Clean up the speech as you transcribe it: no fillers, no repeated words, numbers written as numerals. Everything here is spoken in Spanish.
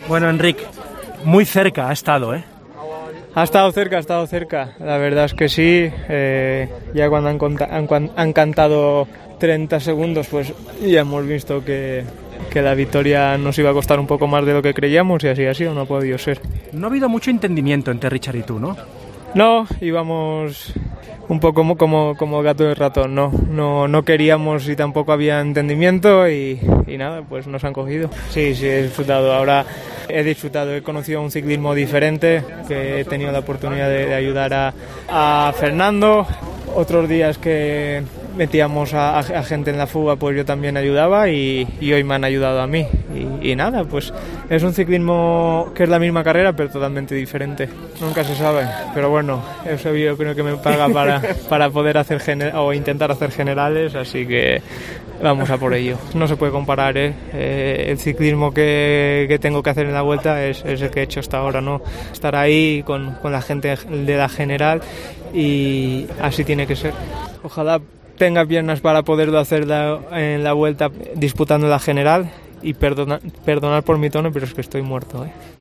Bueno, Enric, muy cerca ha estado, ¿eh? Ha estado cerca. La verdad es que sí. Ya cuando han cantado 30 segundos, pues ya hemos visto que la victoria nos iba a costar un poco más de lo que creíamos y así ha sido, no ha podido ser. No ha habido mucho entendimiento entre Richard y tú, ¿no? No, íbamos un poco como gato y ratón, no queríamos y tampoco había entendimiento y nada, pues nos han cogido. Sí, he disfrutado, ahora he disfrutado, he conocido un ciclismo diferente, que he tenido la oportunidad de ayudar a Fernando. Otros días que metíamos a gente en la fuga, pues yo también ayudaba y hoy me han ayudado a mí. Y nada, pues es un ciclismo que es la misma carrera, pero totalmente diferente. Nunca se sabe, pero bueno, eso yo creo que me paga para poder hacer o intentar hacer generales, así que vamos a por ello. No se puede comparar, el ciclismo que tengo que hacer en la vuelta es el que he hecho hasta ahora, ¿no? Estar ahí con la gente de la general y así tiene que ser. Ojalá tenga piernas para poderlo hacer en la vuelta disputando la general y perdonar por mi tono, pero es que estoy muerto, ¿eh?